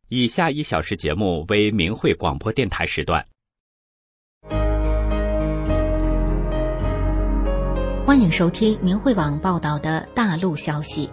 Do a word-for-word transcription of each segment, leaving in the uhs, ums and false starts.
以下一小时节目为明慧广播电台时段。 欢迎收听明慧网报道的大陆消息。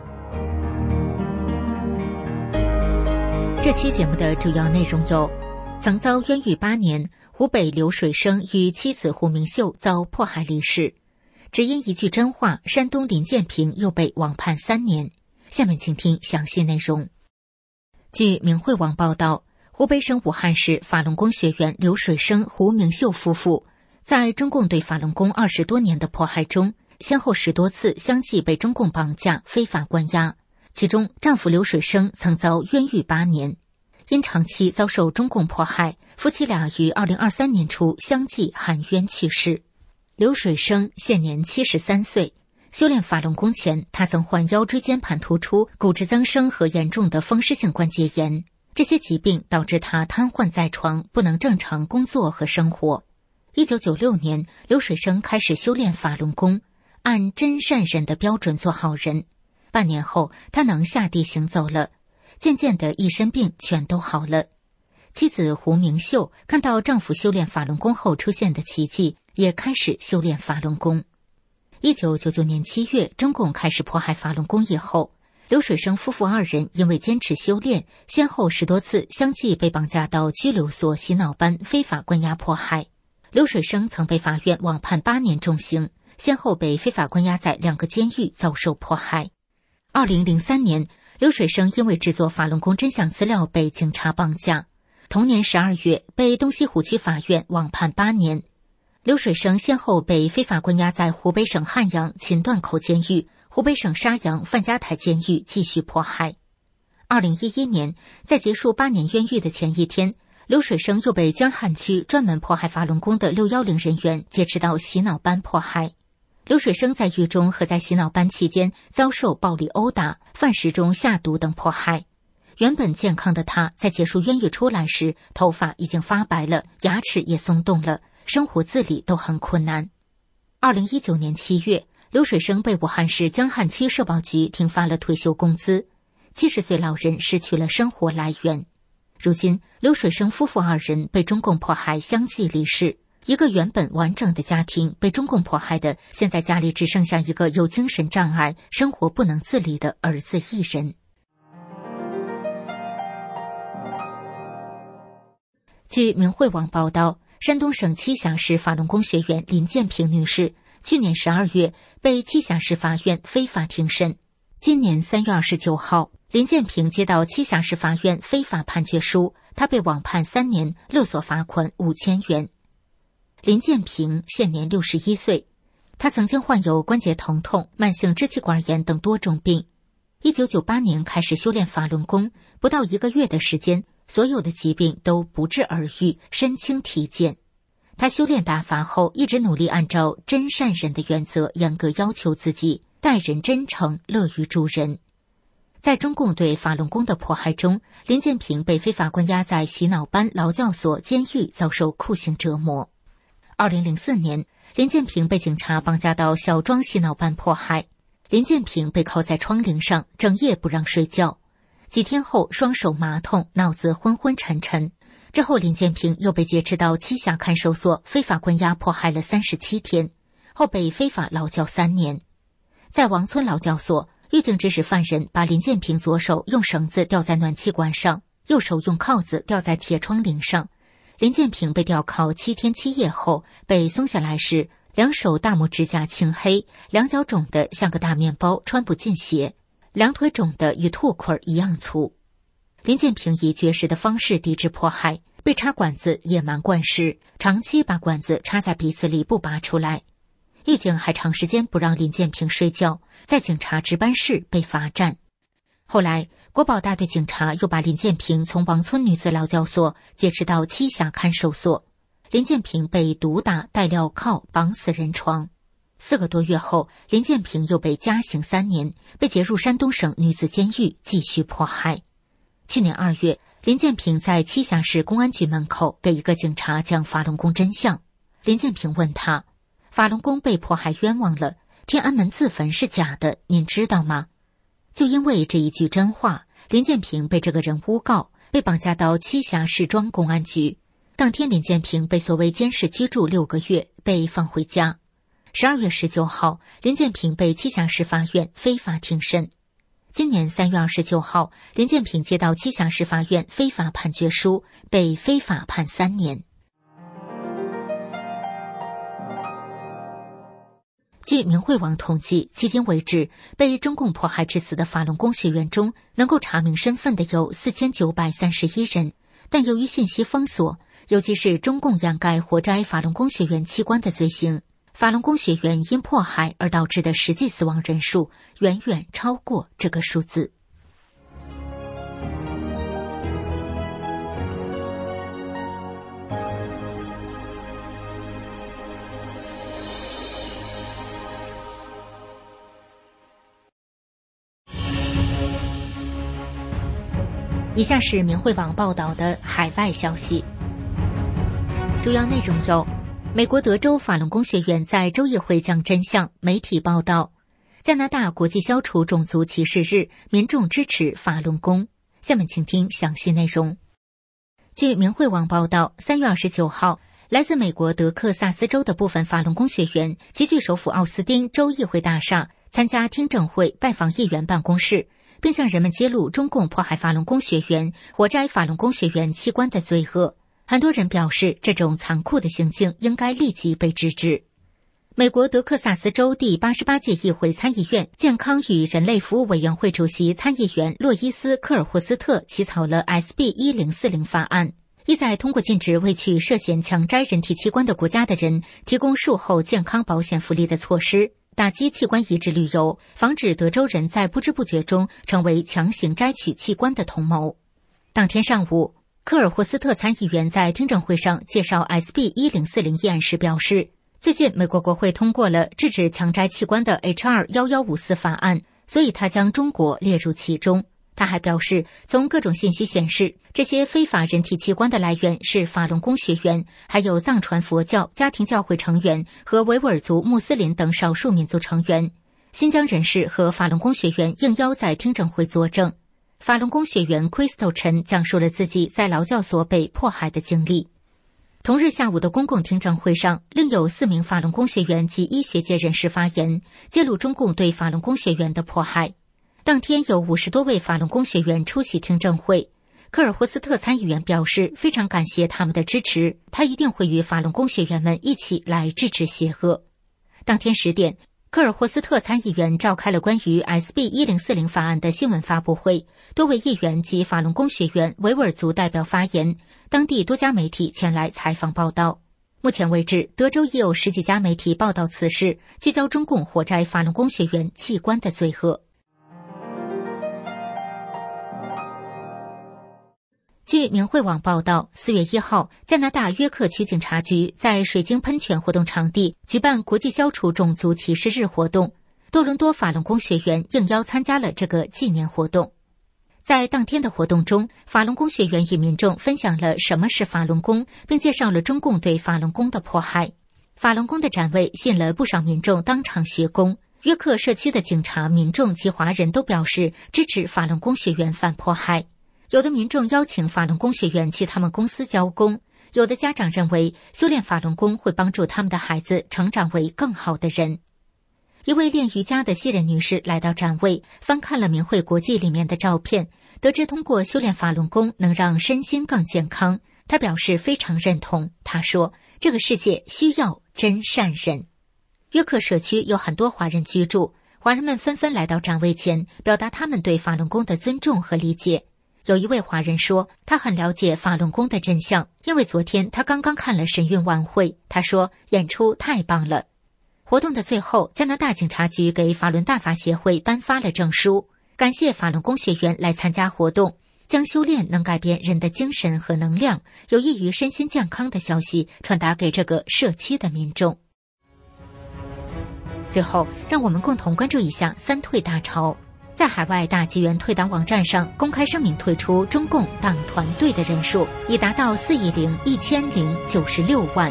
这期节目的主要内容有：曾遭冤狱八年，湖北流水生与妻子胡明秀遭迫害离世；只因一句真话，山东林建平又被网判三年。下面请听详细内容。据明慧网报道，湖北省武汉市法轮功学员流水生、胡明秀夫妇在中共对法轮功二十多年的迫害中，先后十多次相继被中共绑架、非法关押。其中，丈夫流水生曾遭冤狱八年，因长期遭受中共迫害，夫妻俩于二零二三年初相继含冤去世。流水生现年七十三岁，修炼法轮功前，他曾患腰椎间盘突出、骨质增生和严重的风湿性关节炎，这些疾病导致他瘫痪在床，不能正常工作和生活。一九九六年，流水生开始修炼法轮功，按真善忍的标准做好人。半年后，他能下地行走了，渐渐的一身病全都好了。妻子胡明秀看到丈夫修炼法轮功后出现的奇迹，也开始修炼法轮功。一九九九年七月，中共开始迫害法轮功以后，流水生夫妇二人因为坚持修炼，先后十多次相继被绑架到拘留所、洗脑班非法关押迫害。流水生曾被法院网判八年重刑，先后被非法关押在两个监狱遭受迫害。二零零三年，流水生因为制作法轮功真相资料被警察绑架，同年十二月被东西湖区法院网判八年。流水生先后被非法关押在湖北省汉阳秦段口监狱、湖北省沙洋范家台监狱继续迫害。二零一一年，在结束八年冤狱的前一天，流水生又被江汉区专门迫害法轮功的六一零人员劫持到洗脑班迫害。流水生在狱中和在洗脑班期间遭受暴力殴打、饭食中下毒等迫害。原本健康的他，在结束冤狱出来时，头发已经发白了，牙齿也松动了，生活自理都很困难。二零一九年七月，流水生被武汉市江汉区社保局停发了退休工资，七十岁老人失去了生活来源。如今，流水生夫妇二人被中共迫害相继离世，一个原本完整的家庭被中共迫害的，现在家里只剩下一个有精神障碍、生活不能自理的儿子一人。据明慧网报道，山东省栖霞市法轮功学员林建平女士去年十二月被栖霞市法院非法庭审。今年三月二十九号，林建平接到栖霞市法院非法判决书，她被网判三年，勒索罚款五千元。林建平现年六十一岁，他曾经患有关节疼痛、慢性支气管炎等多种病。一九九八年开始修炼法轮功，不到一个月的时间，所有的疾病都不治而愈，身轻体健。他修炼大法后，一直努力按照真善忍的原则严格要求自己，待人真诚，乐于助人。在中共对法轮功的迫害中，林建平被非法关押在洗脑班、劳教所、监狱，遭受酷刑折磨。二零零四年，林建平被警察绑架到小庄洗脑班迫害。林建平被铐在窗棂上，整夜不让睡觉。几天后，双手麻痛，脑子昏昏沉沉。之后，林建平又被劫持到栖霞看守所，非法关押迫害了三十七天，后被非法劳教三年。在王村劳教所，狱警指使犯人把林建平左手用绳子吊在暖气管上，右手用铐子吊在铁窗棂上。林建平被吊铐七天七夜后，被松下来时，两手大拇指甲青黑，两脚肿得像个大面包，穿不进鞋，两腿肿得与兔捆一样粗。林建平以绝食的方式抵制迫害，被插管子野蛮灌食，长期把管子插在鼻子里不拔出来。狱警还长时间不让林建平睡觉，在警察值班室被罚站。后来，国保大队警察又把林建平从王村女子劳教所劫持到栖霞看守所，林建平被毒打、戴镣铐、绑死人床。四个多月后，林建平又被加刑三年，被劫入山东省女子监狱继续迫害。去年二月，林建平在栖霞市公安局门口给一个警察讲法轮功真相。林建平问他，法轮功被迫害冤枉了，天安门自焚是假的，您知道吗？就因为这一句真话，林建平被这个人诬告，被被绑架到栖霞市庄公安局。当天林建平被所谓监视居住六个月，被放回家。十二月十九号，林建平被栖霞市法院非法庭审。今年三月二十九号，林建平接到栖霞市法院非法判决书，被非法判三年。据明慧网统计，迄今为止，被中共迫害致死的法轮功学员中，能够查明身份的有四千九百三十一人，但由于信息封锁，尤其是中共掩盖活摘法轮功学员器官的罪行，法轮功学员因迫害而导致的实际死亡人数远远超过这个数字。以下是明慧网报道的海外消息，主要内容有：美国德州法轮功学员在州议会讲真相，媒体报道；加拿大国际消除种族歧视日，民众支持法轮功。下面请听详细内容。据明慧网报道，三月二十九号，来自美国德克萨斯州的部分法轮功学员齐聚首府奥斯汀州议会大厦，参加听证会，拜访议员办公室，并向人们揭露中共迫害法轮功学员、活摘法轮功学员器官的罪恶。很多人表示，这种残酷的行径应该立即被制止。美国德克萨斯州第八十八届议会参议院健康与人类服务委员会主席参议员洛伊斯·科尔霍斯特起草了 S B 一零四零 法案，意在通过禁止为去涉嫌强摘人体器官的国家的人提供术后健康保险福利的措施，打击器官移植旅游，防止德州人在不知不觉中成为强行摘取器官的同谋。当天上午，科尔霍斯特参议员在听证会上介绍 S B 一零四零 议案时表示，最近美国国会通过了制止强摘器官的 H R 一一五四 法案，所以他将中国列入其中。他还表示，从各种信息显示，这些非法人体器官的来源是法轮功学员，还有藏传佛教家庭教会成员和维吾尔族穆斯林等少数民族成员。新疆人士和法轮功学员应邀在听证会作证。法轮功学员 Crystal 陈讲述了自己在劳教所被迫害的经历。同日下午的公共听证会上，另有四名法轮功学员及医学界人士发言，揭露中共对法轮功学员的迫害。当天有五十多位法轮功学员出席听证会。科尔霍斯特参议员表示非常感谢他们的支持，他一定会与法轮功学员们一起来制止邪恶。当天十点，科尔霍斯特参议员召开了关于 S B 一零四零 法案的新闻发布会，多位议员及法轮功学员、维吾尔族代表发言，当地多家媒体前来采访报道。目前为止，德州已有十几家媒体报道此事，聚焦中共活摘法轮功学员器官的罪恶。据明慧网报道，四月一号，加拿大约克区警察局在水晶喷泉活动场地举办国际消除种族歧视日活动，多伦多法轮功学员应邀参加了这个纪念活动。在当天的活动中，法轮功学员与民众分享了什么是法轮功，并介绍了中共对法轮功的迫害。法轮功的展位吸引了不少民众当场学功。约克社区的警察、民众及华人都表示支持法轮功学员反迫害。有的民众邀请法轮功学员去他们公司教功，有的家长认为修炼法轮功会帮助他们的孩子成长为更好的人。一位练瑜伽的西人女士来到展位，翻看了明慧国际里面的照片，得知通过修炼法轮功能让身心更健康，她表示非常认同。她说，这个世界需要真善人。约克社区有很多华人居住，华人们纷纷来到展位前，表达他们对法轮功的尊重和理解。有一位华人说，他很了解法轮功的真相，因为昨天他刚刚看了神韵晚会。他说，演出太棒了。活动的最后，加拿大警察局给法轮大法协会颁发了证书，感谢法轮功学员来参加活动，将修炼能改变人的精神和能量，有益于身心健康的消息传达给这个社区的民众。最后，让我们共同关注一下三退大潮。在海外大纪元退党网站上公开声明，退出中共党团队的人数已达到四亿零一千零九十六万。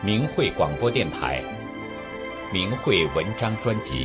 明慧广播电台明慧文章专辑。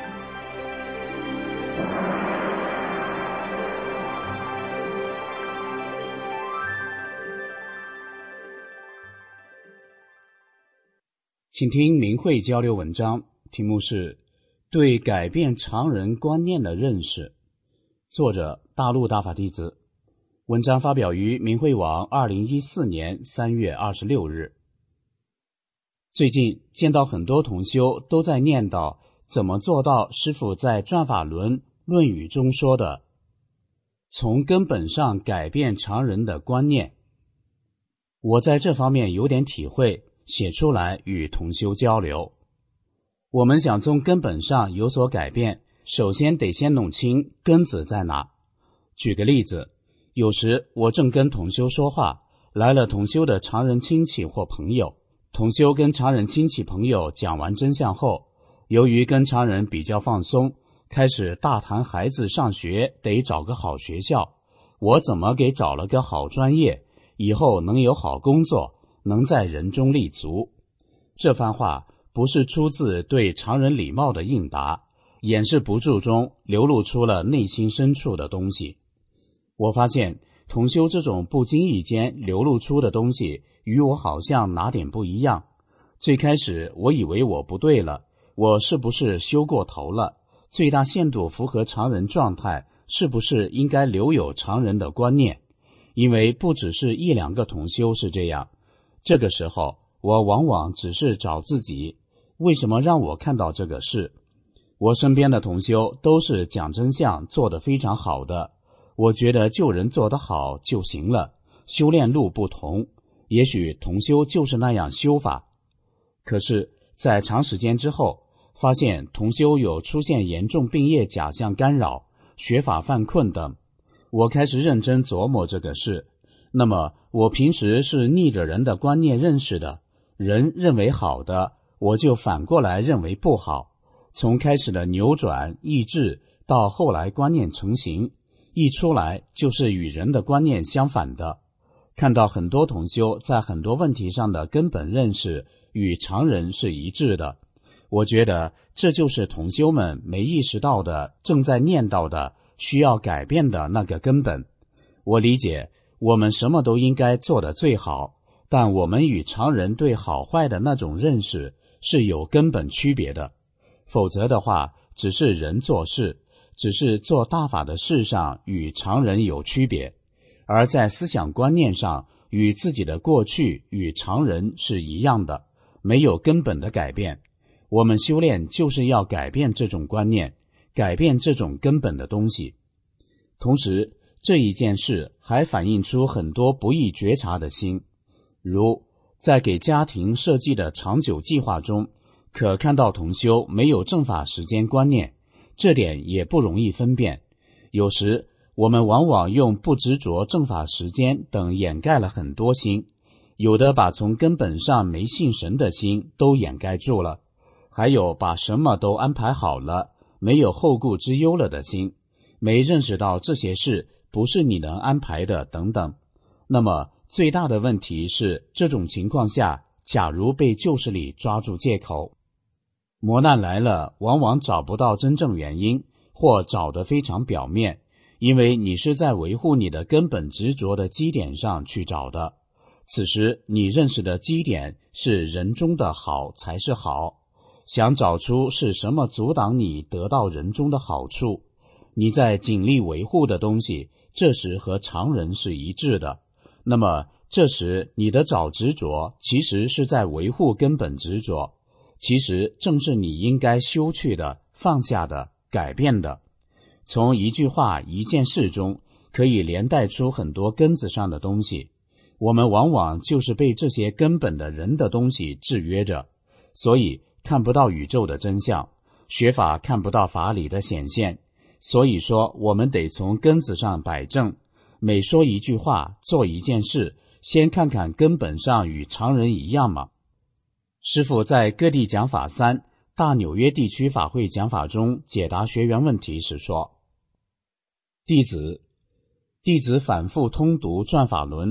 请听明慧交流文章，题目是对改变常人观念的认识，作者大陆大法弟子。文章发表于明慧网二零一四年三月二十六日。最近见到很多同修都在念叨怎么做到师父在转法轮论语中说的从根本上改变常人的观念。我在这方面有点体会，写出来与同修交流。我们想从根本上有所改变，首先得先弄清根子在哪。举个例子，有时我正跟同修说话，来了同修的常人亲戚或朋友，同修跟常人亲戚朋友讲完真相后，由于跟常人比较放松，开始大谈孩子上学得找个好学校，我怎么给找了个好专业，以后能有好工作，能在人中立足。这番话不是出自对常人礼貌的应答，掩饰不住中流露出了内心深处的东西。我发现同修这种不经意间流露出的东西与我好像哪点不一样。最开始我以为我不对了，我是不是修过头了，最大限度符合常人状态，是不是应该留有常人的观念。因为不只是一两个同修是这样，这个时候我往往只是找自己，为什么让我看到这个事？我身边的同修都是讲真相做得非常好的，我觉得救人做得好就行了，修炼路不同，也许同修就是那样修法。可是在长时间之后，发现同修有出现严重病业假象干扰，学法犯困等，我开始认真琢磨这个事。那么我平时是逆着人的观念认识的，人认为好的，我就反过来认为不好。从开始的扭转抑制到后来观念成型，一出来就是与人的观念相反的。看到很多同修在很多问题上的根本认识与常人是一致的，我觉得这就是同修们没意识到的，正在念叨的，需要改变的那个根本。我理解我们什么都应该做得最好，但我们与常人对好坏的那种认识是有根本区别的。否则的话，只是人做事，只是做大法的事上与常人有区别，而在思想观念上与自己的过去与常人是一样的，没有根本的改变。我们修炼就是要改变这种观念，改变这种根本的东西。同时这一件事还反映出很多不易觉察的心，如在给家庭设计的长久计划中，可看到同修没有正法时间观念，这点也不容易分辨。有时我们往往用不执着正法时间等掩盖了很多心，有的把从根本上没信神的心都掩盖住了，还有把什么都安排好了，没有后顾之忧了的心，没认识到这些事不是你能安排的等等。那么最大的问题是，这种情况下，假如被旧事里抓住借口，磨难来了，往往找不到真正原因，或找得非常表面，因为你是在维护你的根本执着的基点上去找的。此时你认识的基点是人中的好才是好，想找出是什么阻挡你得到人中的好处，你在尽力维护的东西，这时和常人是一致的。那么这时你的找执着其实是在维护根本执着，其实正是你应该修去的、放下的、改变的。从一句话一件事中可以连带出很多根子上的东西，我们往往就是被这些根本的人的东西制约着，所以看不到宇宙的真相，学法看不到法理的显现。所以说我们得从根子上摆正，每说一句话做一件事，先看看根本上与常人一样吗？师父在各地讲法三大纽约地区法会讲法中解答学员问题时说，弟子弟子反复通读转法轮，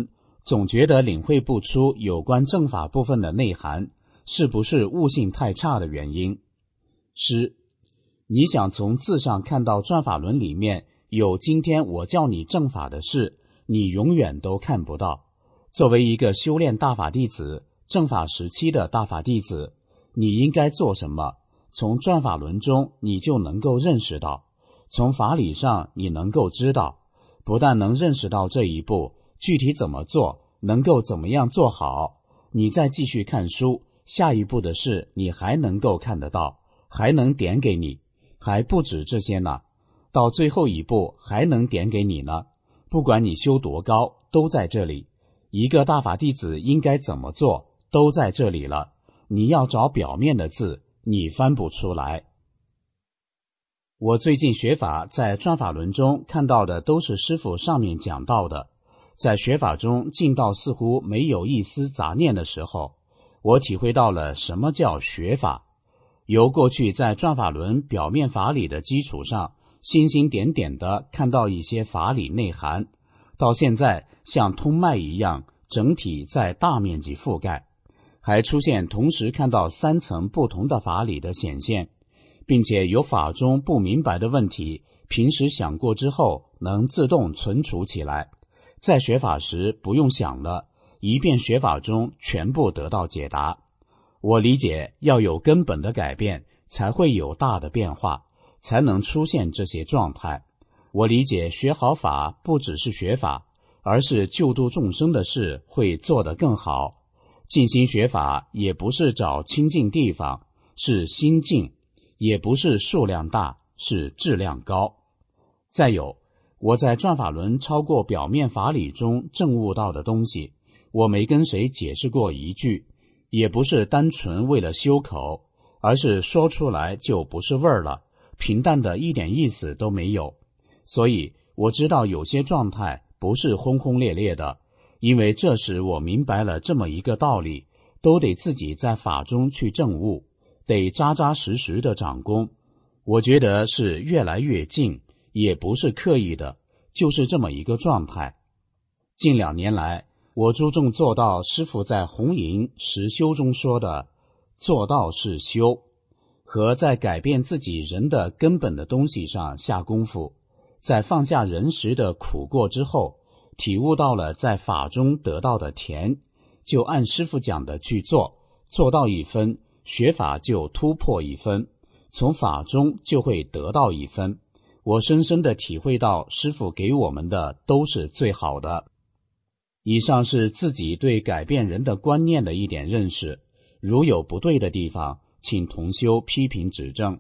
总觉得领会不出有关正法部分的内涵，是不是悟性太差的原因？师，你想从字上看到转法轮里面有今天我教你正法的事，你永远都看不到。作为一个修炼大法弟子，正法时期的大法弟子，你应该做什么？从转法轮中你就能够认识到，从法理上你能够知道，不但能认识到这一步，具体怎么做，能够怎么样做好，你再继续看书，下一步的事你还能够看得到，还能点给你，还不止这些呢，到最后一步还能点给你呢。不管你修多高，都在这里。一个大法弟子应该怎么做，都在这里了。你要找表面的字，你翻不出来。我最近学法，在转法轮中看到的都是师父上面讲到的，在学法中进到似乎没有一丝杂念的时候，我体会到了什么叫学法。由过去在转法轮表面法理的基础上，星星点点地看到一些法理内涵，到现在像通脉一样，整体在大面积覆盖，还出现同时看到三层不同的法理的显现，并且有法中不明白的问题，平时想过之后能自动存储起来，在学法时不用想了，一遍学法中全部得到解答。我理解要有根本的改变，才会有大的变化，才能出现这些状态。我理解学好法不只是学法，而是救度众生的事会做得更好。静心学法也不是找清净地方，是心静，也不是数量大，是质量高。再有，我在转法轮超过表面法理中证悟到的东西，我没跟谁解释过一句，也不是单纯为了修口，而是说出来就不是味儿了，平淡的一点意思都没有。所以我知道有些状态不是轰轰烈烈的，因为这时我明白了这么一个道理，都得自己在法中去证悟，得扎扎实实的长功。我觉得是越来越近，也不是刻意的，就是这么一个状态。近两年来，我注重做到师父在红营实修中说的做到是修，和在改变自己人的根本的东西上下功夫，在放下人时的苦过之后，体悟到了在法中得到的甜，就按师父讲的去做，做到一分，学法就突破一分，从法中就会得到一分。我深深地体会到师父给我们的都是最好的。以上是自己对改变人的观念的一点认识，如有不对的地方，请同修批评指正。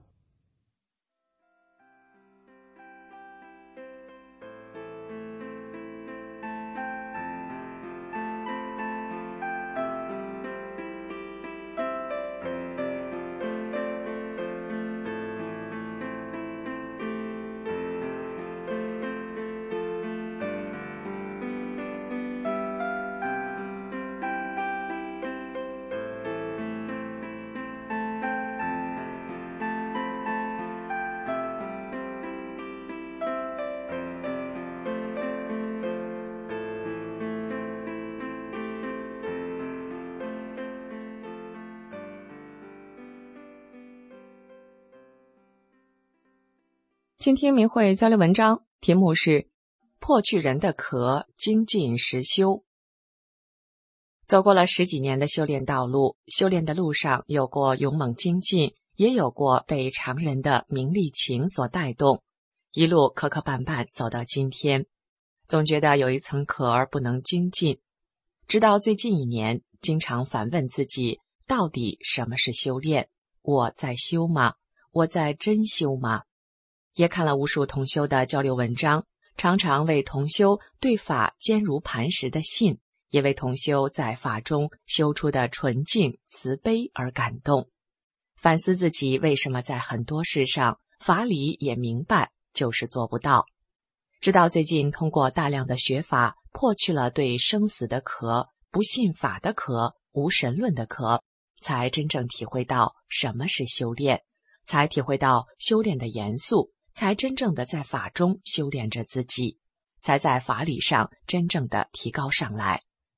倾听明慧交流文章，题目是破去人的壳，精进实修。走过了十几年的修炼道路，修炼的路上有过勇猛精进，也有过被常人的名利情所带动，一路磕磕绊绊走到今天，总觉得有一层壳儿不能精进。直到最近一年，经常反问自己，到底什么是修炼？我在修吗？我在真修吗？也看了无数同修的交流文章，常常为同修对法坚如磐石的信，也为同修在法中修出的纯净慈悲而感动，反思自己为什么在很多事上法理也明白，就是做不到。直到最近通过大量的学法，破去了对生死的壳、不信法的壳、无神论的壳，才真正体会到什么是修炼，才体会到修炼的严肃，才真正的在法中修炼着自己，才在法理上真正的提高上来。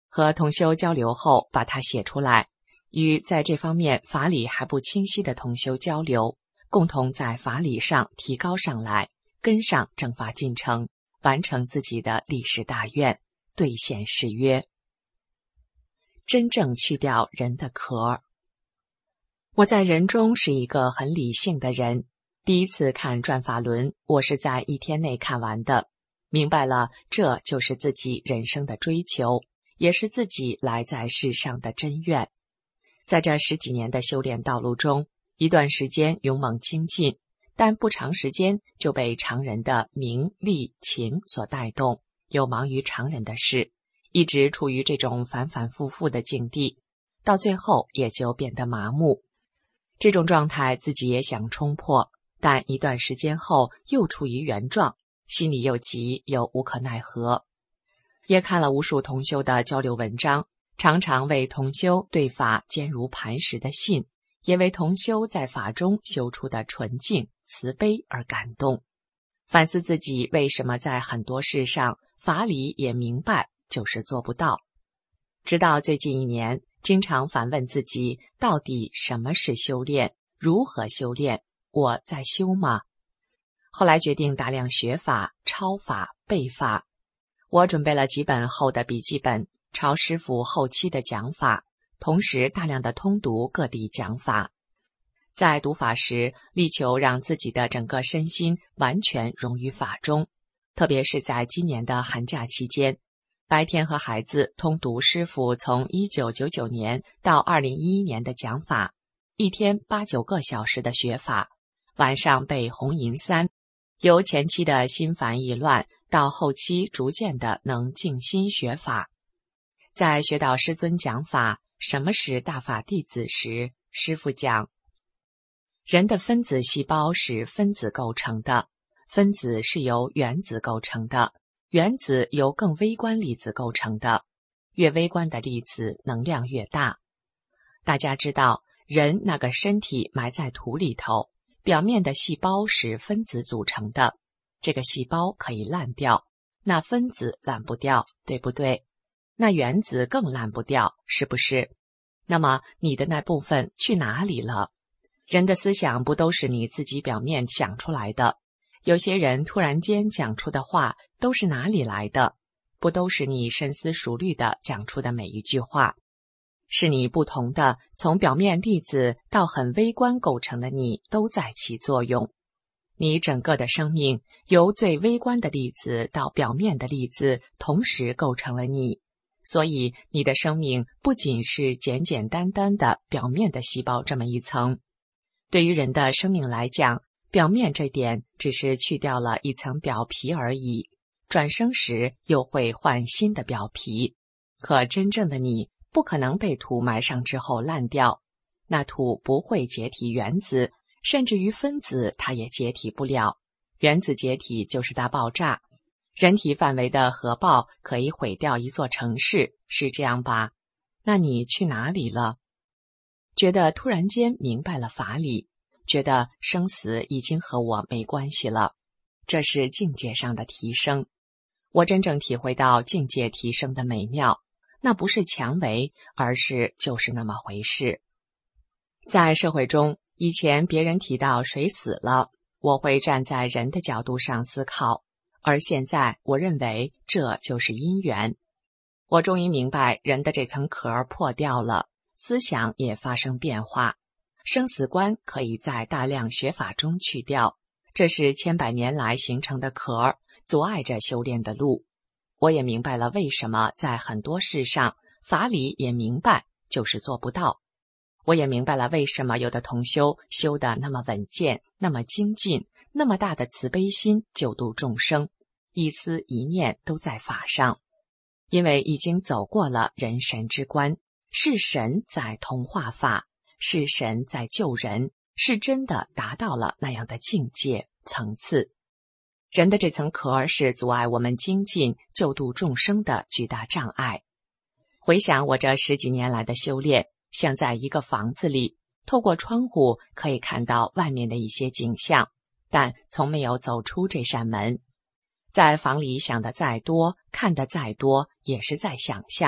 和同修交流后，把它写出来，与在这方面法理还不清晰的同修交流，共同在法理上提高上来，跟上正法进程，完成自己的立誓大愿，兑现誓约，真正去掉人的壳。我在人中是一个很理性的人，第一次看转法轮，我是在一天内看完的，明白了这就是自己人生的追求，也是自己来在世上的真愿。在这十几年的修炼道路中，一段时间勇猛精进，但不长时间就被常人的名利情所带动，又忙于常人的事，一直处于这种反反复复的境地，到最后也就变得麻木。这种状态自己也想冲破，但一段时间后又处于原状，心里又急又无可奈何。也看了无数同修的交流文章，常常为同修对法坚如磐石的信，也为同修在法中修出的纯净慈悲而感动，反思自己为什么在很多事上法理也明白，就是做不到。直到最近一年，经常反问自己，到底什么是修炼？如何修炼？我在修吗？后来决定大量学法、抄法、背法。我准备了几本厚的笔记本，抄师父后期的讲法，同时大量的通读各地讲法。在读法时，力求让自己的整个身心完全融于法中，特别是在今年的寒假期间，白天和孩子通读师父从一九九九年到二零一一年的讲法，一天八九个小时的学法，晚上背红银三，由前期的心烦意乱到后期逐渐的能静心学法。在学到师尊讲法什么是大法弟子时，师父讲，人的分子细胞是分子构成的，分子是由原子构成的，原子由更微观粒子构成的，越微观的粒子能量越大。大家知道，人那个身体埋在土里头，表面的细胞是分子组成的，这个细胞可以烂掉，那分子烂不掉，对不对？那原子更烂不掉，是不是？那么你的那部分去哪里了？人的思想不都是你自己表面想出来的？有些人突然间讲出的话都是哪里来的？不都是你深思熟虑的讲出的每一句话？是你不同的从表面粒子到很微观构成的你都在起作用。你整个的生命由最微观的粒子到表面的粒子同时构成了你，所以你的生命不仅是简简单单的表面的细胞这么一层。对于人的生命来讲，表面这点只是去掉了一层表皮而已，转生时又会换新的表皮。可真正的你不可能被土埋上之后烂掉，那土不会解体原子，甚至于分子它也解体不了。原子解体就是大爆炸，人体范围的核爆可以毁掉一座城市，是这样吧？那你去哪里了？觉得突然间明白了法理，觉得生死已经和我没关系了，这是境界上的提升。我真正体会到境界提升的美妙，那不是强为，而是就是那么回事。在社会中，以前别人提到谁死了，我会站在人的角度上思考，而现在我认为这就是因缘。我终于明白人的这层壳破掉了，思想也发生变化，生死观可以在大量学法中去掉，这是千百年来形成的壳，阻碍着修炼的路。我也明白了为什么在很多事上法理也明白，就是做不到。我也明白了为什么有的同修修得那么稳健，那么精进，那么大的慈悲心救度众生，一思一念都在法上。因为已经走过了人神之关，是神在同化法，是神在救人，是真的达到了那样的境界层次。人的这层壳是阻碍我们精进救度众生的巨大障碍。回想我这十几年来的修炼，像在一个房子里，透过窗户可以看到外面的一些景象，但从没有走出这扇门。在房里想的再多，看的再多，也是在想象，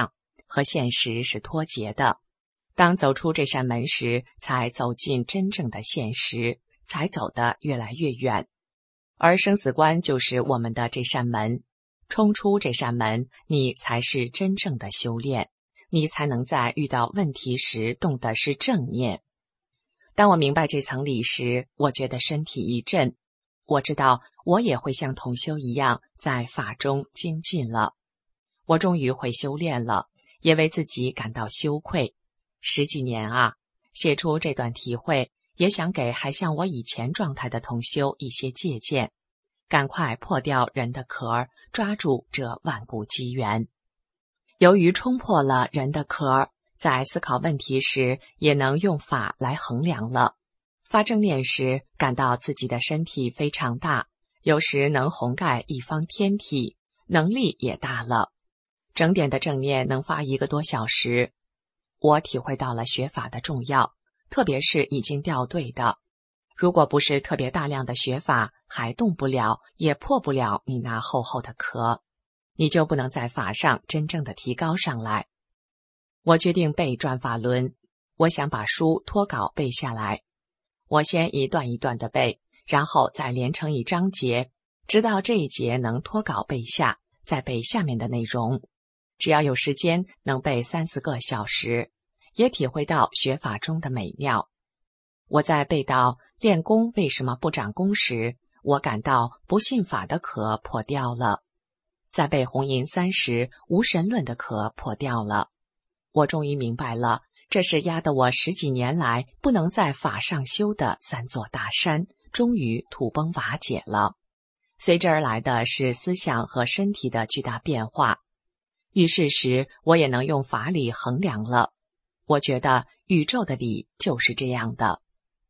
和现实是脱节的。当走出这扇门时，才走进真正的现实，才走得越来越远。而生死观就是我们的这扇门，冲出这扇门，你才是真正的修炼，你才能在遇到问题时动的是正念。当我明白这层理时，我觉得身体一震，我知道我也会像同修一样在法中精进了。我终于会修炼了，也为自己感到羞愧。十几年啊，写出这段体会，也想给还像我以前状态的同修一些借鉴，赶快破掉人的壳，抓住这万古机缘。由于冲破了人的壳，在思考问题时也能用法来衡量了。发正念时，感到自己的身体非常大，有时能宏盖一方天体，能力也大了。整点的正念能发一个多小时。我体会到了学法的重要，特别是已经掉队的。如果不是特别大量的学法，还动不了，也破不了你那厚厚的壳，你就不能在法上真正的提高上来。我决定背转法轮，我想把书脱稿背下来。我先一段一段的背，然后再连成一章节，直到这一节能脱稿背下，再背下面的内容。只要有时间，能背三四个小时，也体会到学法中的美妙。我在背到练功为什么不长功时，我感到不信法的壳破掉了；在背红银三时，无神论的壳破掉了。我终于明白了，这是压得我十几年来不能在法上修的三座大山，终于土崩瓦解了。随之而来的是思想和身体的巨大变化。遇事时，我也能用法理衡量了。我觉得宇宙的理就是这样的。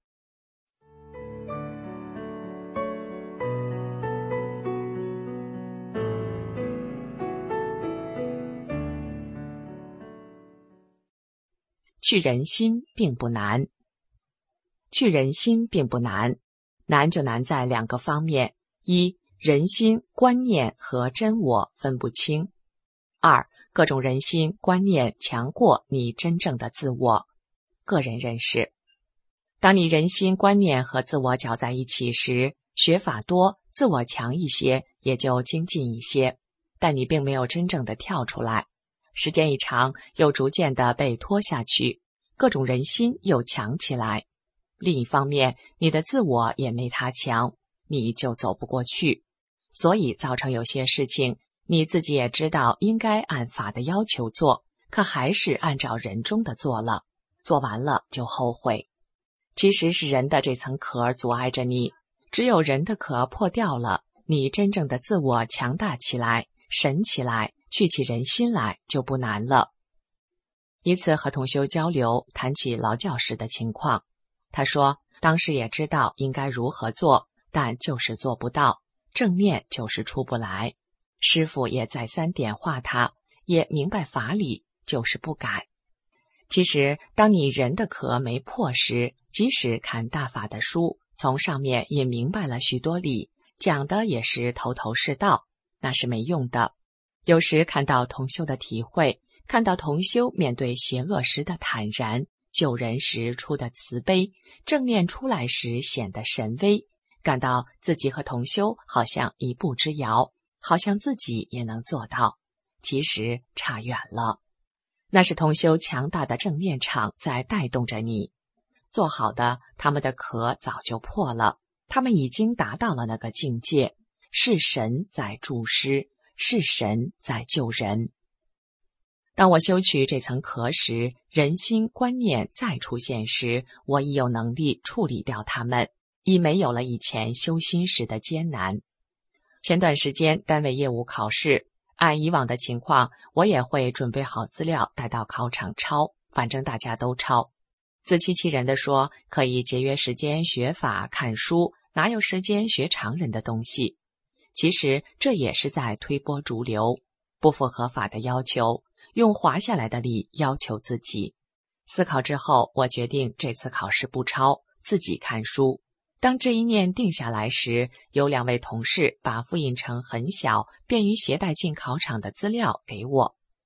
去人心并不难。去人心并不难，难就难在两个方面：一、人心观念和真我分不清；二、各种人心观念强过你真正的自我。个人认识，当你人心观念和自我搅在一起时，学法多，自我强一些，也就精进一些，但你并没有真正的跳出来。时间一长，又逐渐的被拖下去，各种人心又强起来。另一方面，你的自我也没他强，你就走不过去。所以造成有些事情，你自己也知道应该按法的要求做，可还是按照人中的做了，做完了就后悔。其实是人的这层壳阻碍着你，只有人的壳破掉了，你真正的自我强大起来，神起来，去起人心来就不难了。一次和同修交流，谈起劳教时的情况，他说当时也知道应该如何做，但就是做不到，正念就是出不来。师父也再三点化他，也明白法理，就是不改。其实当你人的壳没破时，即使看大法的书，从上面也明白了许多理，讲的也是头头是道，那是没用的。有时看到同修的体会，看到同修面对邪恶时的坦然，救人时出的慈悲，正念出来时显得神威，感到自己和同修好像一步之遥，好像自己也能做到，其实差远了。那是同修强大的正念场在带动着你。做好的，他们的壳早就破了，他们已经达到了那个境界，是神在助师，是神在救人。当我修取这层壳时，人心观念再出现时，我已有能力处理掉它们，已没有了以前修心时的艰难。前段时间单位业务考试，按以往的情况，我也会准备好资料带到考场抄，反正大家都抄。自欺欺人地说可以节约时间学法看书，哪有时间学常人的东西？其实这也是在推波逐流，不符合法的要求，用滑下来的力要求自己。思考之后，我决定这次考试不抄，自己看书。当这一念定下来时，有两位同事把复印成很小、便于携带进考场的资料给我。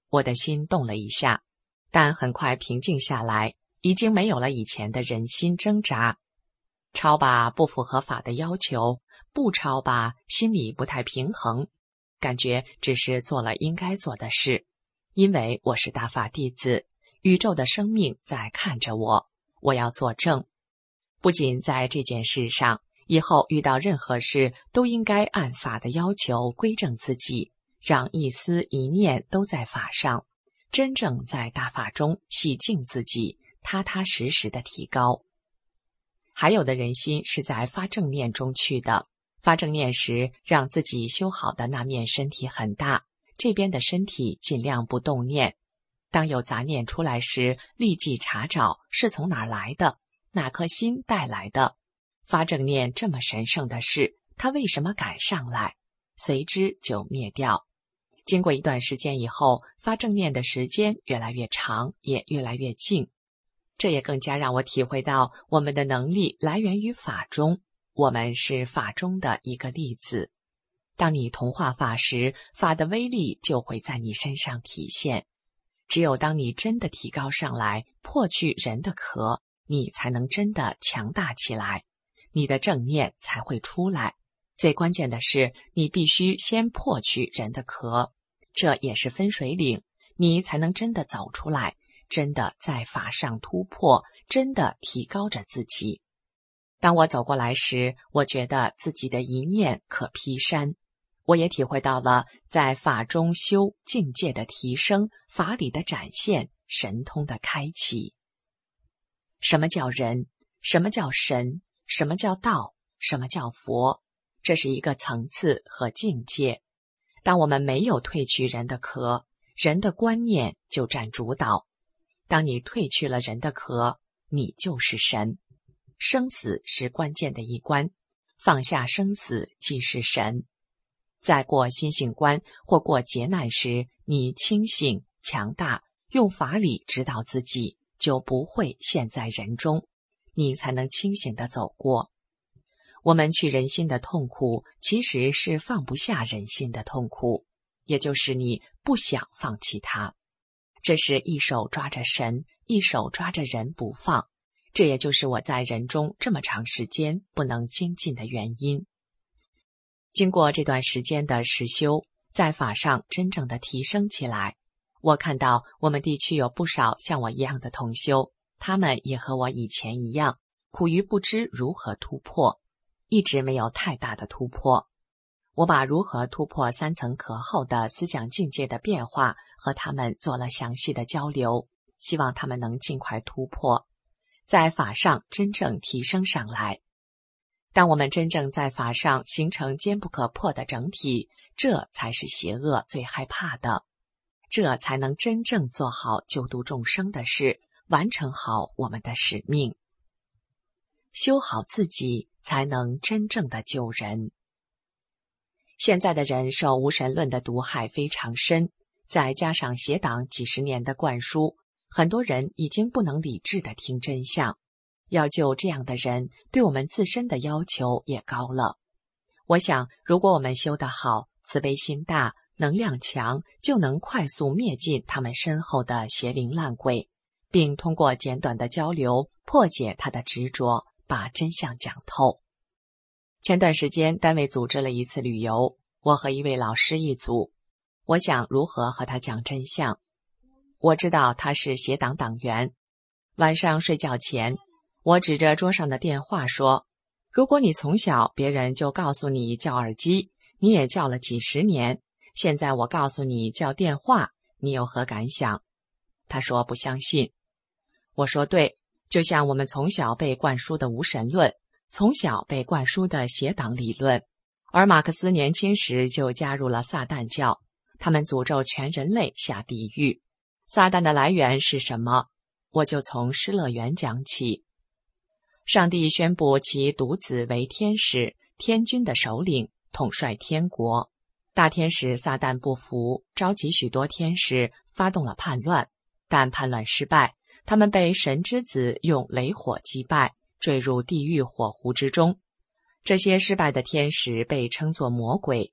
我的心动了一下，但很快平静下来，已经没有了以前的人心挣扎。抄吧不符合法的要求，不抄吧心里不太平衡，感觉只是做了应该做的事。因为我是大法弟子，宇宙的生命在看着我，我要作证。不仅在这件事上，以后遇到任何事都应该按法的要求归正自己，让一思一念都在法上，真正在大法中洗净自己，踏踏实实的提高。还有的人心是在发正念中去的，发正念时让自己修好的那面身体很大，这边的身体尽量不动念。当有杂念出来时，立即查找是从哪儿来的，哪颗心带来的。发正念这么神圣的事，它为什么敢上来？随之就灭掉。经过一段时间以后，发正念的时间越来越长，也越来越静。这也更加让我体会到，我们的能力来源于法中，我们是法中的一个粒子。当你同化法时，法的威力就会在你身上体现。只有当你真的提高上来，破去人的壳，你才能真的强大起来，你的正念才会出来。最关键的是，你必须先破去人的壳，这也是分水岭，你才能真的走出来，真的在法上突破，真的提高着自己。当我走过来时，我觉得自己的一念可劈山。我也体会到了在法中修境界的提升，法理的展现，神通的开启。什么叫人？什么叫神？什么叫道？什么叫佛？这是一个层次和境界。当我们没有褪去人的壳，人的观念就占主导。当你褪去了人的壳，你就是神。生死是关键的一关，放下生死即是神。在过心性关或过劫难时，你清醒强大，用法理指导自己，就不会陷在人中，你才能清醒地走过。我们去人心的痛苦，其实是放不下人心的痛苦，也就是你不想放弃它。这是一手抓着神，一手抓着人不放，这也就是我在人中这么长时间不能精进的原因。经过这段时间的实修，在法上真正的提升起来，我看到我们地区有不少像我一样的同修，他们也和我以前一样，苦于不知如何突破，一直没有太大的突破。我把如何突破三层壳后的思想境界的变化和他们做了详细的交流，希望他们能尽快突破，在法上真正提升上来。当我们真正在法上形成坚不可破的整体，这才是邪恶最害怕的，这才能真正做好救度众生的事，完成好我们的使命。修好自己，才能真正的救人。现在的人受无神论的毒害非常深，再加上邪党几十年的灌输，很多人已经不能理智地听真相。要救这样的人，对我们自身的要求也高了。我想，如果我们修得好，慈悲心大，能量强，就能快速灭尽他们身后的邪灵烂鬼，并通过简短的交流破解他的执着，把真相讲透。前段时间单位组织了一次旅游，我和一位老师一组，我想如何和他讲真相。我知道他是邪党党员。晚上睡觉前，我指着桌上的电话说，如果你从小别人就告诉你叫耳机，你也叫了几十年，现在我告诉你叫电话，你有何感想？他说不相信。我说对，就像我们从小被灌输的无神论，从小被灌输的邪党理论，而马克思年轻时就加入了撒旦教，他们诅咒全人类下地狱。撒旦的来源是什么？我就从失乐园讲起。上帝宣布其独子为天使，天君的首领，统帅天国。大天使撒旦不服，召集许多天使，发动了叛乱，但叛乱失败，他们被神之子用雷火击败，坠入地狱火湖之中。这些失败的天使被称作魔鬼。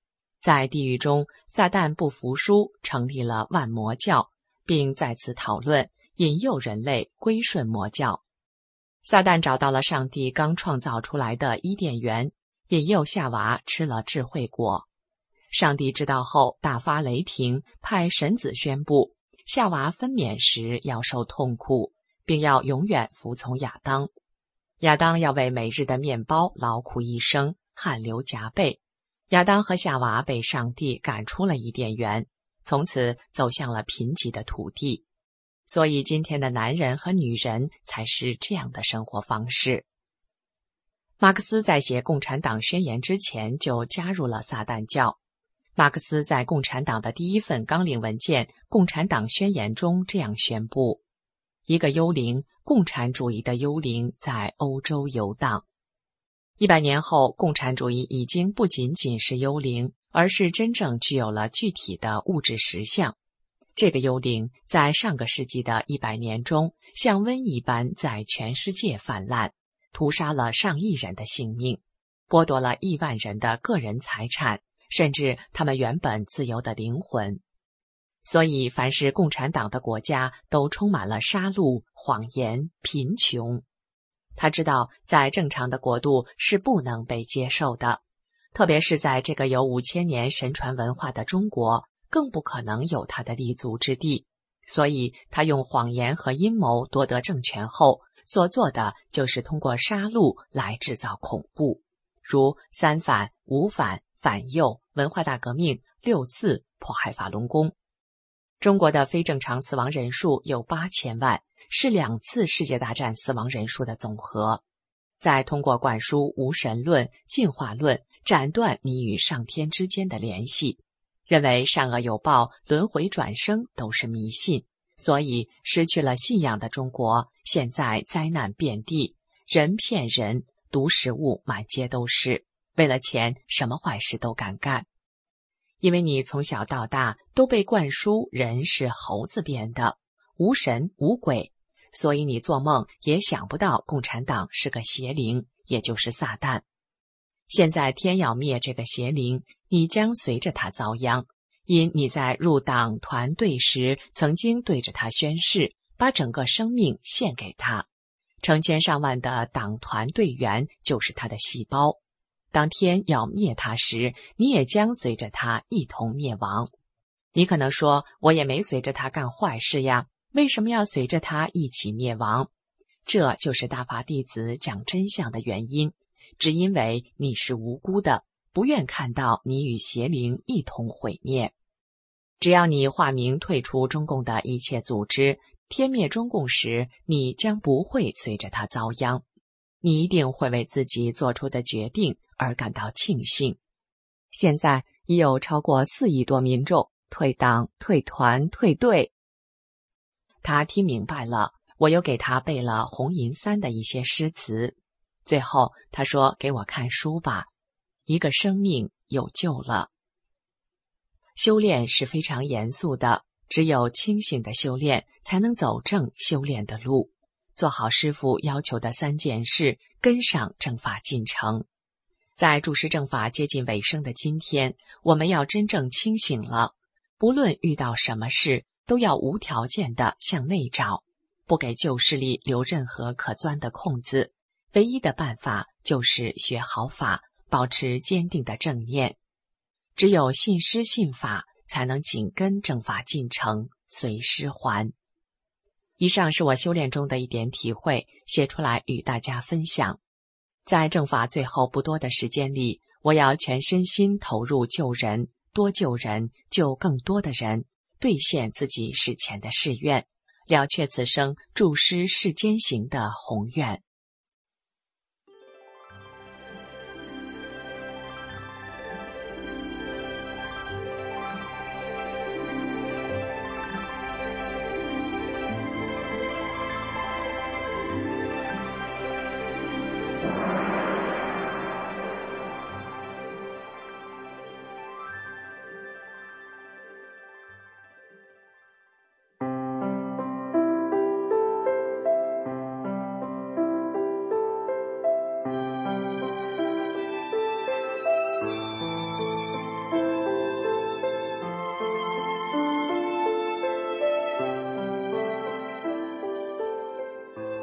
在地狱中，撒旦不服输，成立了万魔教，并再次讨论引诱人类归顺魔教。撒旦找到了上帝刚创造出来的伊甸园，引诱夏娃吃了智慧果。上帝知道后大发雷霆，派神子宣布夏娃分娩时要受痛苦，并要永远服从亚当。亚当要为每日的面包劳苦一生，汗流浃背。亚当和夏娃被上帝赶出了伊甸园，从此走向了贫瘠的土地。所以今天的男人和女人才是这样的生活方式。马克思在写《共产党宣言》之前就加入了撒旦教。马克思在共产党的第一份纲领文件《共产党宣言》中这样宣布：一个幽灵，共产主义的幽灵在欧洲游荡。一百年后，共产主义已经不仅仅是幽灵，而是真正具有了具体的物质实相。这个幽灵在上个世纪的一百年中，像瘟疫般在全世界泛滥，屠杀了上亿人的性命，剥夺了亿万人的个人财产，甚至他们原本自由的灵魂。所以，凡是共产党的国家都充满了杀戮、谎言、贫穷。他知道，在正常的国度是不能被接受的，特别是在这个有五千年神传文化的中国，更不可能有他的立足之地。所以，他用谎言和阴谋夺得政权后，所做的就是通过杀戮来制造恐怖，如三反、五反、反右、文化大革命、六四、迫害法轮功。中国的非正常死亡人数有八千万，是两次世界大战死亡人数的总和。再通过灌输无神论、进化论，斩断你与上天之间的联系，认为善恶有报、轮回转生都是迷信，所以失去了信仰的中国，现在灾难遍地，人骗人，毒食物满街都是，为了钱，什么坏事都敢干。因为你从小到大都被灌输人是猴子变的，无神无鬼，所以你做梦也想不到共产党是个邪灵，也就是撒旦。现在天要灭这个邪灵，你将随着他遭殃，因你在入党团队时曾经对着他宣誓，把整个生命献给他。成千上万的党团队员就是他的细胞。当天要灭他时，你也将随着他一同灭亡。你可能说，我也没随着他干坏事呀，为什么要随着他一起灭亡？这就是大法弟子讲真相的原因，只因为你是无辜的，不愿看到你与邪灵一同毁灭。只要你化名退出中共的一切组织，天灭中共时，你将不会随着他遭殃。你一定会为自己做出的决定而感到庆幸。现在已有超过四亿多民众退党、退团、退队。他听明白了，我又给他背了红银三的一些诗词。最后他说：“给我看书吧，一个生命有救了。”修炼是非常严肃的，只有清醒的修炼，才能走正修炼的路。做好师父要求的三件事，跟上正法进程。在注释正法接近尾声的今天，我们要真正清醒了，不论遇到什么事，都要无条件地向内找，不给旧势力留任何可钻的空子。唯一的办法就是学好法，保持坚定的正念。只有信师信法，才能紧跟正法进程，随师还。以上是我修炼中的一点体会，写出来与大家分享。在正法最后不多的时间里，我要全身心投入救人，多救人，救更多的人，兑现自己史前的誓愿，了却此生助师世间行的宏愿。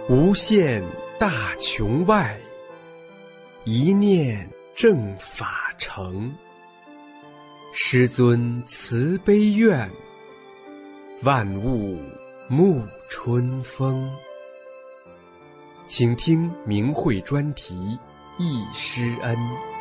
无限大穹外，一念正法成。师尊慈悲愿，万物沐春风。请听明慧专题《忆师恩》。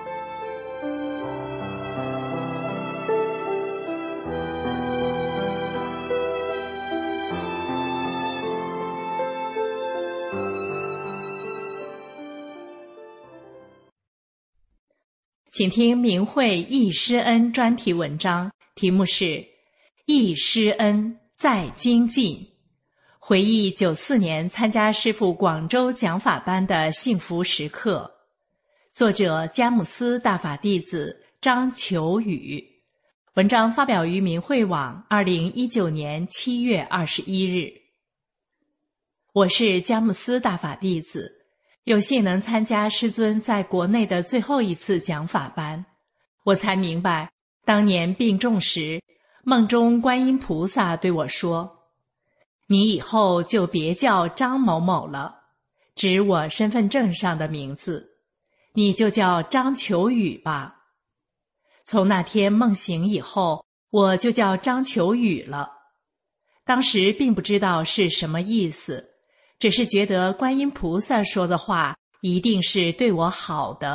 请听明慧忆师恩专题文章，题目是《忆师恩在精进》，回忆九四年参加师父广州讲法班的幸福时刻。作者佳木斯大法弟子张求宇。文章发表于明慧网二零一九年七月二十一日。我是佳木斯大法弟子，有幸能参加师尊在国内的最后一次讲法班，我才明白当年病重时，梦中观音菩萨对我说：你以后就别叫张某某了，指我身份证上的名字，你就叫张求宇吧。从那天梦醒以后，我就叫张求宇了。当时并不知道是什么意思，只是觉得观音菩萨说的话一定是对我好的。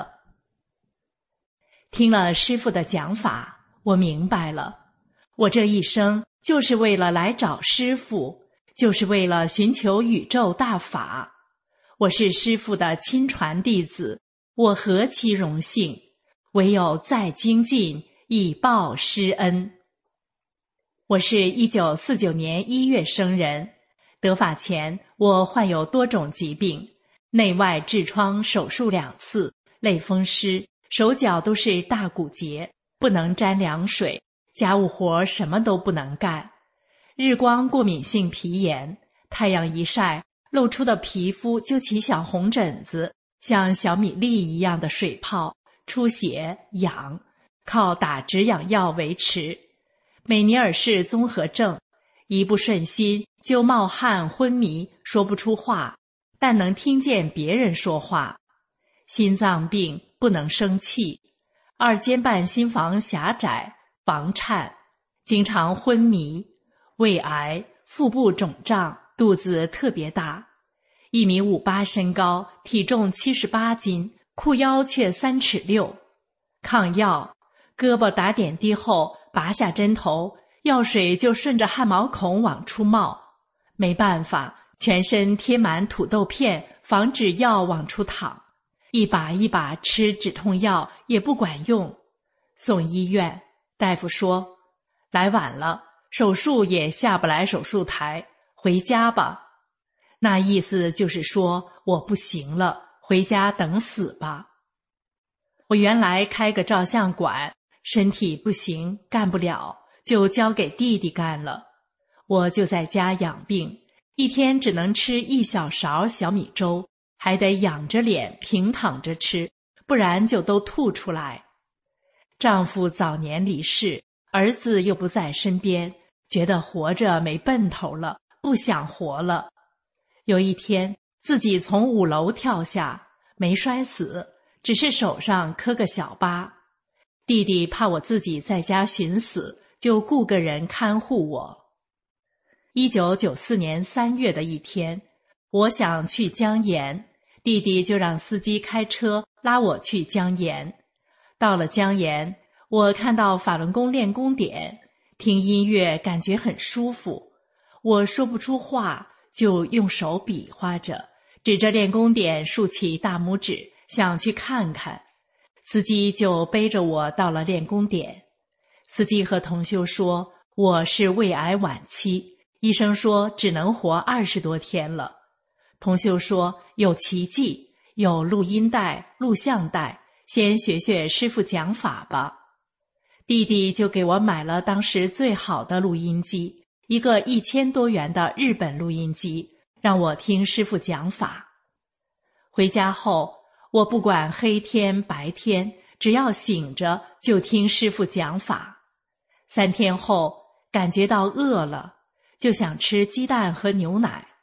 听了师父的讲法，我明白了，我这一生就是为了来找师父，就是为了寻求宇宙大法。我是师父的亲传弟子，我何其荣幸，唯有再精进，以报师恩。我是一九四九年一月生人，得法前我患有多种疾病，内外痔疮手术两次，类风湿，手脚都是大骨节，不能沾凉水，家务活什么都不能干。日光过敏性皮炎，太阳一晒，露出的皮肤就起小红疹子，像小米粒一样的水泡，出血痒，靠打止痒药维持。美尼尔氏综合症，一不顺心就冒汗昏迷，说不出话，但能听见别人说话。心脏病，不能生气，二尖瓣心房狭窄，房颤，经常昏迷，胃癌，腹部肿胀，肚子特别大，一米五八身高，体重七十八斤，裤腰却三尺六。抗药，胳膊打点滴后拔下针头，药水就顺着汗毛孔往出冒，没办法，全身贴满土豆片，防止药往出淌，一把一把吃止痛药也不管用。送医院，大夫说来晚了，手术也下不来手术台，回家吧。那意思就是说我不行了，回家等死吧。我原来开个照相馆，身体不行，干不了，就交给弟弟干了。我就在家养病，一天只能吃一小勺小米粥，还得仰着脸平躺着吃，不然就都吐出来。丈夫早年离世，儿子又不在身边，觉得活着没奔头了，不想活了。有一天自己从五楼跳下，没摔死，只是手上磕个小疤。弟弟怕我自己在家寻死，就雇个人看护我。一九九四年三月的一天，我想去江盐，弟弟就让司机开车拉我去江盐。到了江盐，我看到法轮功练功点，听音乐感觉很舒服。我说不出话，就用手比划着，指着练功点竖起大拇指，想去看看。司机就背着我到了练功点。司机和同修说我是胃癌晚期，医生说只能活二十多天了。同修说有奇迹，有录音带、录像带，先学学师父讲法吧。弟弟就给我买了当时最好的录音机，一个一千多元的日本录音机，让我听师父讲法。回家后，我不管黑天白天，只要醒着就听师父讲法。三天后感觉到饿了，就想吃鸡蛋和牛奶。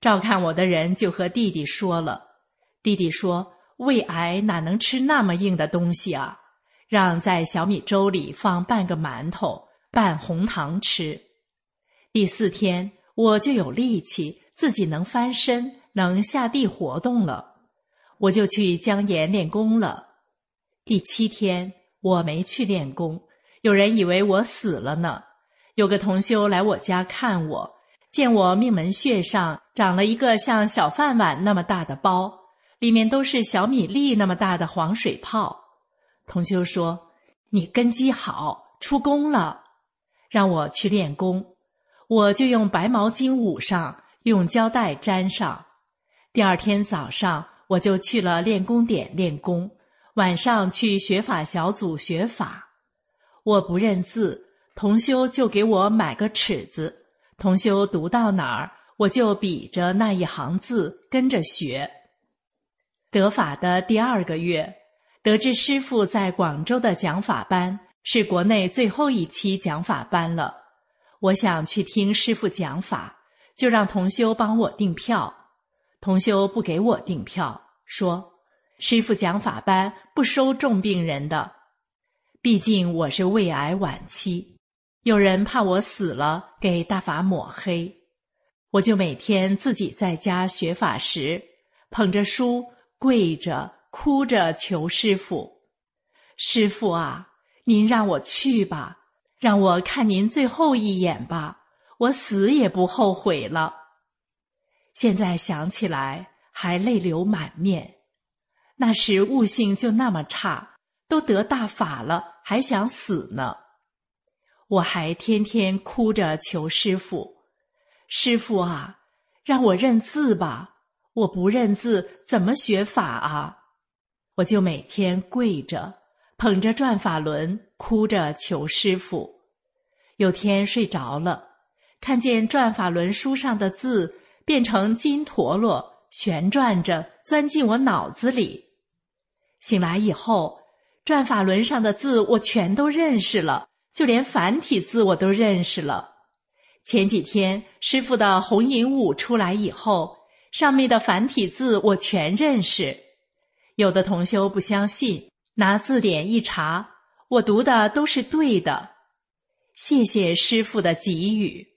照看我的人就和弟弟说了，弟弟说胃癌哪能吃那么硬的东西啊，让在小米粥里放半个馒头拌红糖吃。第四天我就有力气，自己能翻身，能下地活动了，我就去江岩练功了。第七天我没去练功，有人以为我死了呢。有个同修来我家看我，见我命门穴上长了一个像小饭碗那么大的包，里面都是小米粒那么大的黄水泡。同修说，你根基好，出功了，让我去练功。我就用白毛巾捂上，用胶带粘上。第二天早上我就去了练功点练功，晚上去学法小组学法。我不认字，同修就给我买个尺子，同修读到哪儿，我就比着那一行字跟着学。得法的第二个月，得知师父在广州的讲法班是国内最后一期讲法班了，我想去听师父讲法，就让同修帮我订票。同修不给我订票，说师父讲法班不收重病人的，毕竟我是胃癌晚期，有人怕我死了给大法抹黑。我就每天自己在家学法时，捧着书跪着哭着求师父，师父啊，您让我去吧，让我看您最后一眼吧，我死也不后悔了。现在想起来还泪流满面，那时悟性就那么差，都得大法了还想死呢。我还天天哭着求师父，师父啊，让我认字吧，我不认字怎么学法啊？我就每天跪着捧着转法轮哭着求师父。有天睡着了，看见转法轮书上的字变成金陀螺旋转着钻进我脑子里。醒来以后，转法轮上的字我全都认识了，就连繁体字我都认识了。前几天师父的红银五出来以后，上面的繁体字我全认识。有的同修不相信，拿字典一查，我读的都是对的。谢谢师父的给予。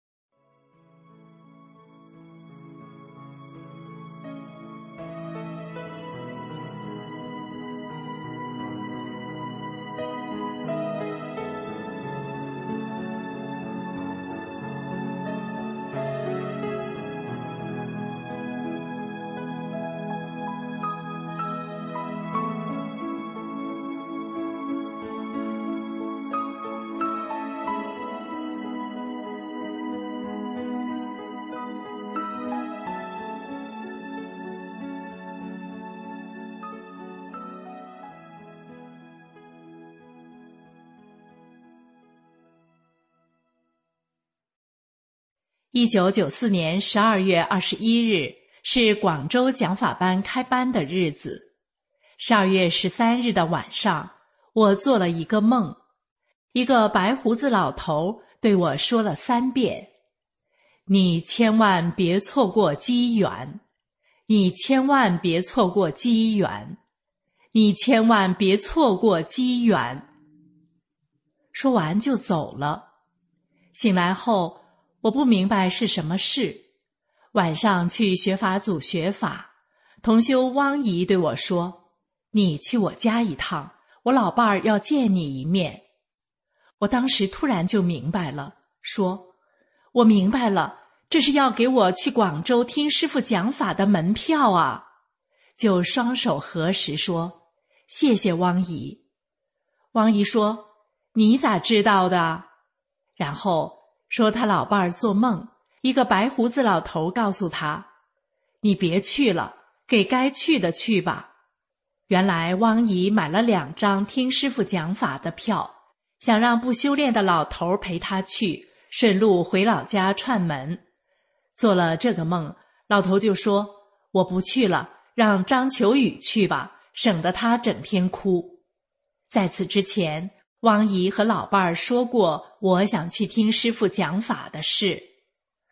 一九九四年十二月二十一日是广州讲法班开班的日子。十二月十三日的晚上，我做了一个梦，一个白胡子老头对我说了三遍：你千万别错过机缘，你千万别错过机缘，你千万别错过机缘。说完就走了。醒来后我不明白是什么事，晚上去学法组学法，同修汪姨对我说，你去我家一趟，我老伴儿要见你一面。我当时突然就明白了，说，我明白了，这是要给我去广州听师父讲法的门票啊。就双手合十说，谢谢汪姨。汪姨说，你咋知道的？然后说他老伴儿做梦，一个白胡子老头告诉他，你别去了，给该去的去吧。原来汪姨买了两张听师父讲法的票，想让不修炼的老头陪他去，顺路回老家串门。做了这个梦，老头就说，我不去了，让张求宇去吧，省得他整天哭。在此之前，汪姨和老伴儿说过我想去听师父讲法的事。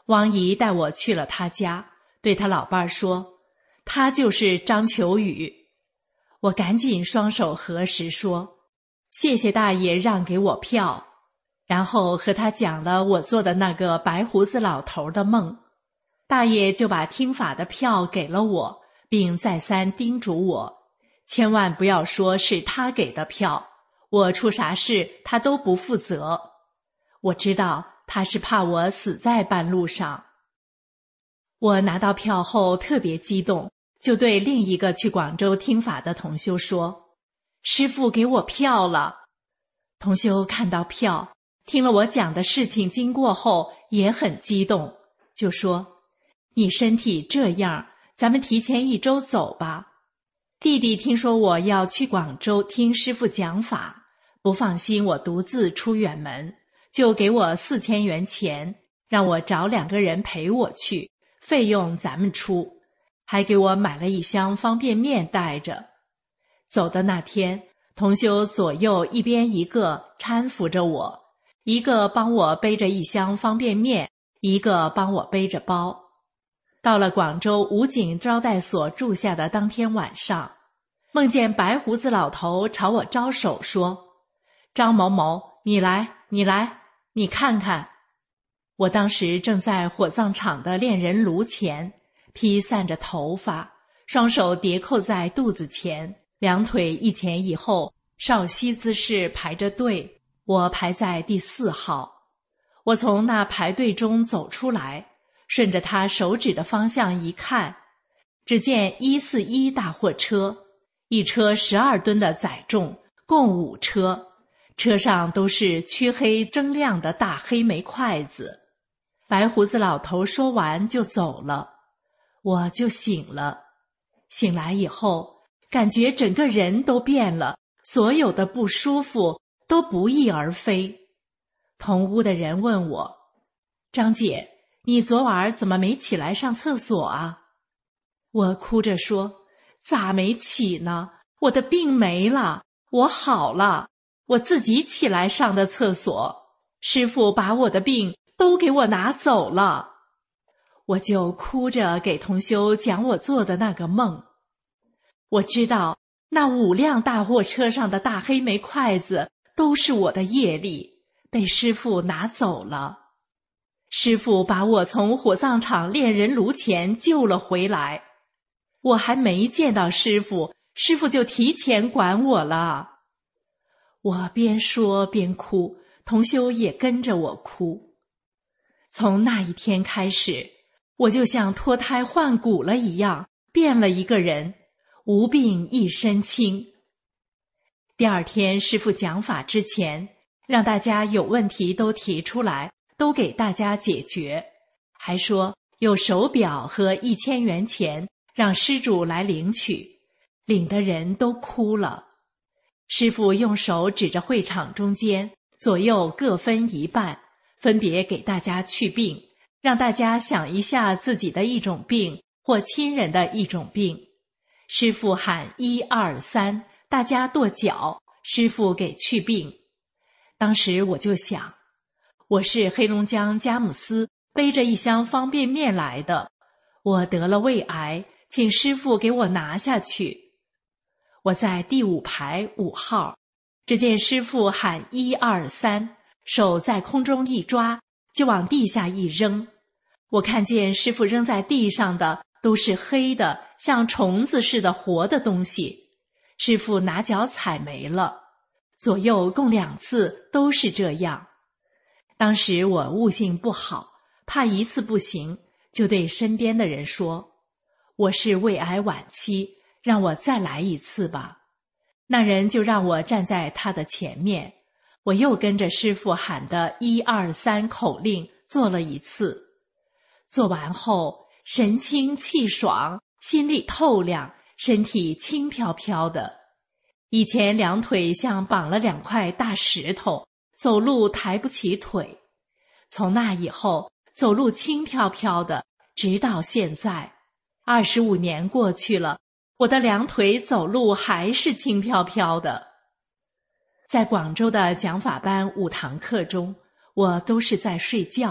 汪姨带我去了他家，对他老伴儿说，他就是张求宇。我赶紧双手合十说，谢谢大爷让给我票，然后和他讲了我做的那个白胡子老头的梦。大爷就把听法的票给了我，并再三叮嘱我，千万不要说是他给的票，我出啥事他都不负责。我知道他是怕我死在半路上。我拿到票后特别激动，就对另一个去广州听法的同修说，师父给我票了。同修看到票，听了我讲的事情经过后也很激动，就说，你身体这样，咱们提前一周走吧。弟弟听说我要去广州听师父讲法，不放心我独自出远门，就给我四千元钱，让我找两个人陪我去，费用咱们出，还给我买了一箱方便面带着。走的那天，同修左右一边一个搀扶着我，一个帮我背着一箱方便面，一个帮我背着包。到了广州武警招待所住下的当天晚上，梦见白胡子老头朝我招手说，张某某，你来，你来，你看看。我当时正在火葬场的炼人炉前，披散着头发，双手叠扣在肚子前，两腿一前一后，少西姿势排着队，我排在第四号。我从那排队中走出来，顺着他手指的方向一看，只见一四一大货车，一车十二吨的载重，共五车，车上都是黢黑铮亮的大黑煤筷子。白胡子老头说完就走了，我就醒了。醒来以后，感觉整个人都变了，所有的不舒服都不翼而飞。同屋的人问我，张姐，你昨晚怎么没起来上厕所啊？我哭着说，咋没起呢？我的病没了，我好了，我自己起来上的厕所，师父把我的病都给我拿走了。我就哭着给同修讲我做的那个梦。我知道那五辆大货车上的大黑煤筷子都是我的业力，被师父拿走了。师父把我从火葬场炼人炉前救了回来，我还没见到师父，师父就提前管我了。我边说边哭，同修也跟着我哭。从那一天开始，我就像脱胎换骨了一样，变了一个人，无病一身轻。第二天师父讲法之前，让大家有问题都提出来，都给大家解决，还说有手表和一千元钱让施主来领取，领的人都哭了。师父用手指着会场中间，左右各分一半，分别给大家去病，让大家想一下自己的一种病或亲人的一种病。师父喊一二三，大家跺脚，师父给去病。当时我就想，我是黑龙江佳木斯背着一箱方便面来的，我得了胃癌，请师父给我拿下去。我在第五排五号，只见师父喊一二三，手在空中一抓，就往地下一扔。我看见师父扔在地上的都是黑的，像虫子似的活的东西，师父拿脚踩没了。左右共两次都是这样。当时我悟性不好，怕一次不行，就对身边的人说，我是胃癌晚期，让我再来一次吧。那人就让我站在他的前面，我又跟着师父喊的一二三口令做了一次。做完后，神清气爽，心里透亮，身体轻飘飘的。以前两腿像绑了两块大石头，走路抬不起腿。从那以后，走路轻飘飘的，直到现在。二十五年过去了，我的两腿走路还是轻飘飘的。在广州的讲法班五堂课中，我都是在睡觉，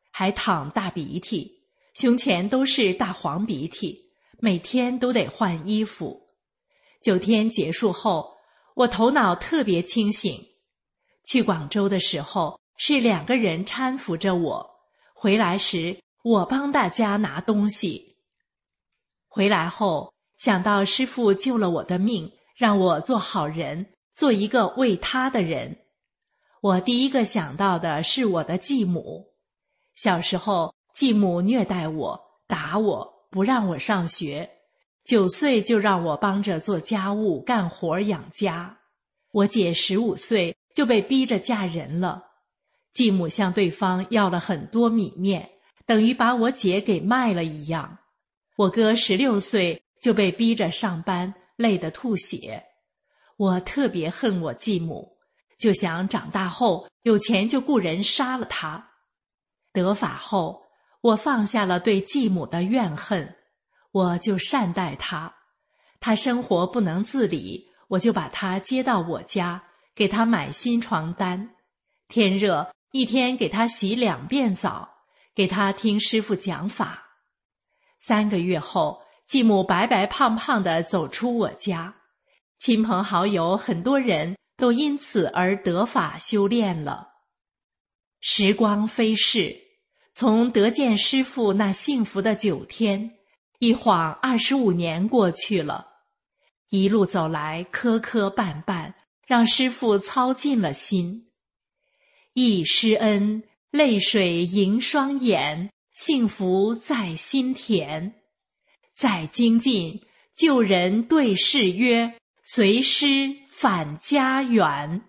还淌大鼻涕，胸前都是大黄鼻涕，每天都得换衣服。九天结束后，我头脑特别清醒。去广州的时候是两个人搀扶着我，回来时我帮大家拿东西。回来后想到师父救了我的命，让我做好人，做一个为他的人。我第一个想到的是我的继母。小时候继母虐待我，打我，不让我上学，九岁就让我帮着做家务干活养家。我姐十五岁就被逼着嫁人了，继母向对方要了很多米面，等于把我姐给卖了一样。我哥十六岁就被逼着上班，累得吐血。我特别恨我继母，就想长大后有钱就雇人杀了他。得法后，我放下了对继母的怨恨，我就善待她。她生活不能自理，我就把她接到我家，给她买新床单。天热，一天给她洗两遍澡，给她听师父讲法。三个月后，继母白白胖胖地走出我家，亲朋好友很多人都因此而得法修炼了。时光飞逝，从得见师父那幸福的九天，一晃二十五年过去了。一路走来磕磕绊绊，让师父操尽了心。忆师恩，泪水盈双眼，幸福在心田。再精进，旧人对誓约，随师返家园。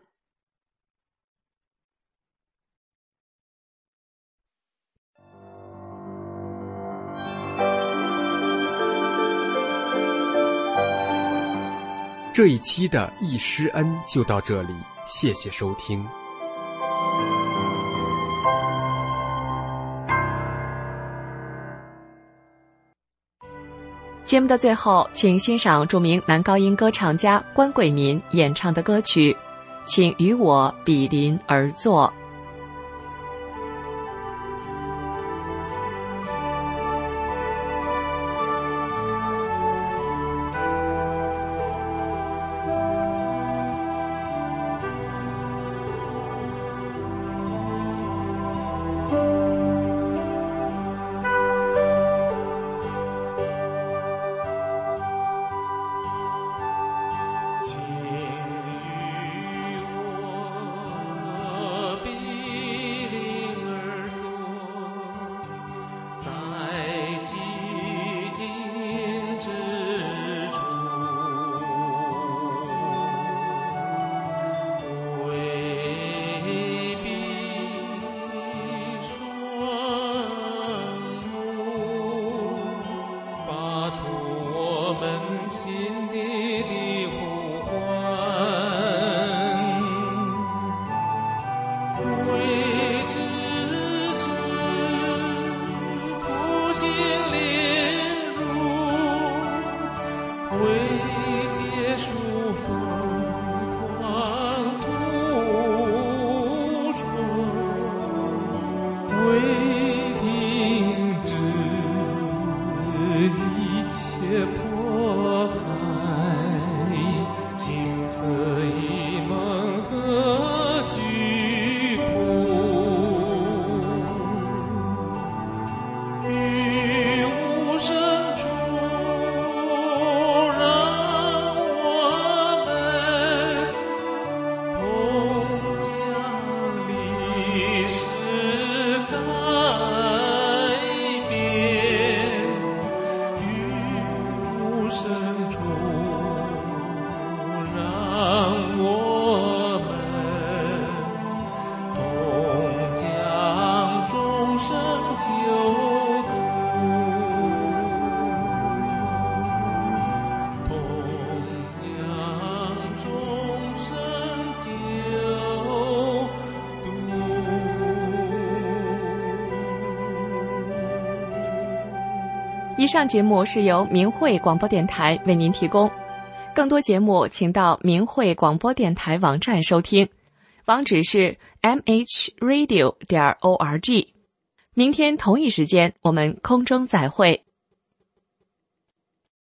这一期的忆师恩就到这里，谢谢收听。 节目的最后，请欣赏著名男高音歌唱家关贵民演唱的歌曲《请与我比邻而坐》。以上节目是由明慧广播电台为您提供，更多节目请到明慧广播电台网站收听，网址是 m h radio 点 org。 明天同一时间我们空中再会。